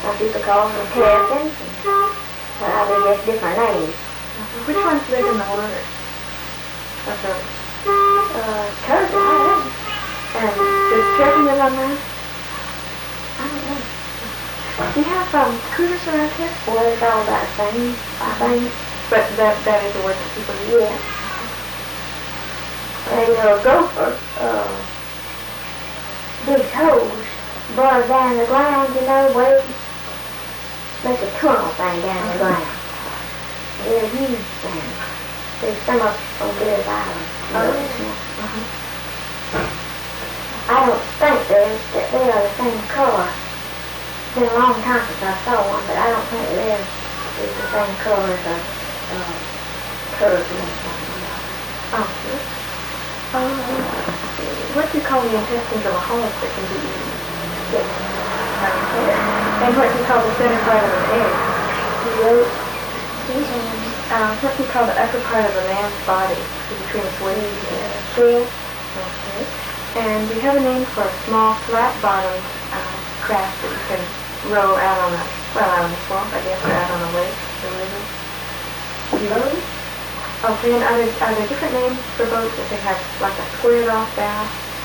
Some people call them terrapins. They're just different names. Which ones live in the water? Okay. Turtle, I don't know. And does terrapin live on land? I don't know. Do you have cougars around here? Well, it's all about the same, I think. But that is the word that people use. Yeah. And a gopher, big toes, burrow down the ground, you know, way. There's a tunnel thing down the ground. They're huge things. There's some up on Bears Island. I don't think they are the same color. It's been a long time since I saw one, but I don't think theirs is the same color as a turtle. What do you call the intestines of a horse that can be eaten? And what do you call the center part of an egg? What do you call the upper part of a man's body between his wings? Okay. And do you have a name for a small flat-bottomed craft that you can row out on the swamp, I guess, or out on a lake or river? Okay, and are there different names for boats that they have like a squared off bow?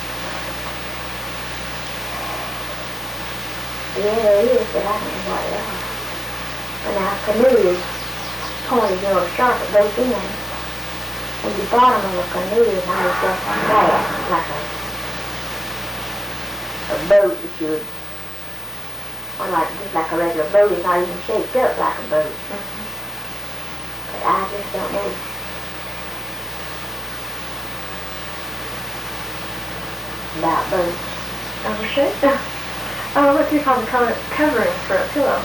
Yeah, there is, but I don't know what they are. But now a canoe is pointed or sharp at both ends. And the bottom of a canoe is always just flat, like a boat that you would, or just like a regular boat. It's not even shaped up like a boat. But I just don't know. About boats. Okay. What do you call the covering for a pillow?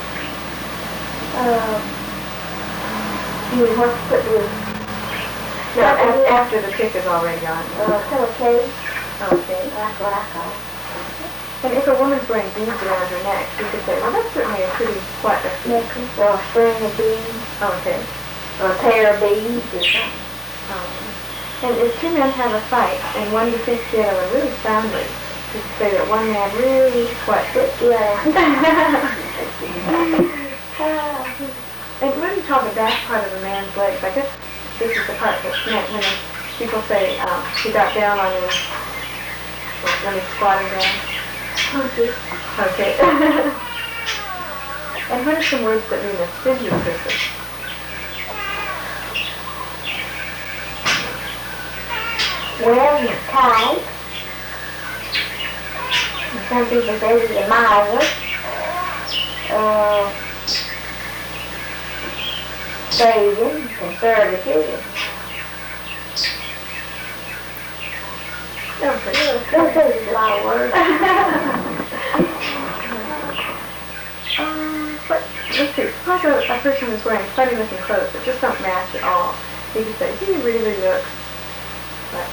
You would want to put the... No, after the pick is already on. Pillowcase. Okay. That's what I call it. And if a woman's wearing beads around her neck, you could say, well, that's certainly a pretty what? Necklace or a string of beads. Okay. Or a pair of beads or something. And if two men have a fight and one defeats the other one really soundly, you could say that one man really what? Yeah. And what do you call the back part of a man's legs? I guess this is the part that's meant when people say he got down on his, when he squatted down. Okay. And what are some words that mean a figure person? Well, he's tight. Some people say he's a miser. Pagan, conservative. Those are a lot of words. Let's see. Suppose a person is wearing funny-looking clothes that just don't match at all. You could say, he really looks like...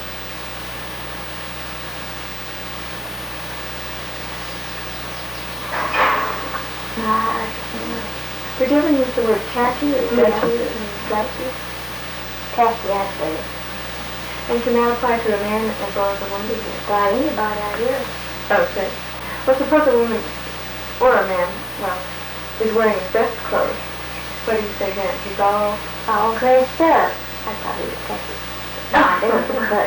Did you ever use the word tacky or tacky? Tacky, I say. And can that apply to a man as well as a woman? By anybody, I guess. Okay. Well, suppose a woman, or a man, well, is wearing his best clothes. What do you say then? He's all dressed up. I thought he was tacky. No, I didn't, but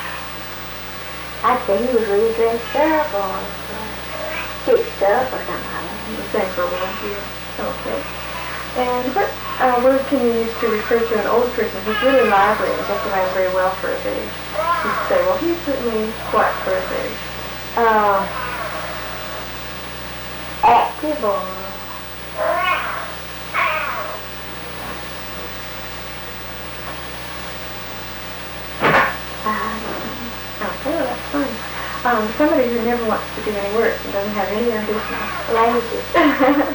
I'd say he was really dressed up or stitched up or something like that. The same for a woman here. Okay. And what word can you use to refer to an old person who's really lively and gets around very well for his age? You say, well, he's certainly what for his age? Active or... Okay, well, that's fine. Somebody who never wants to do any work and doesn't have any ambition. Lazy.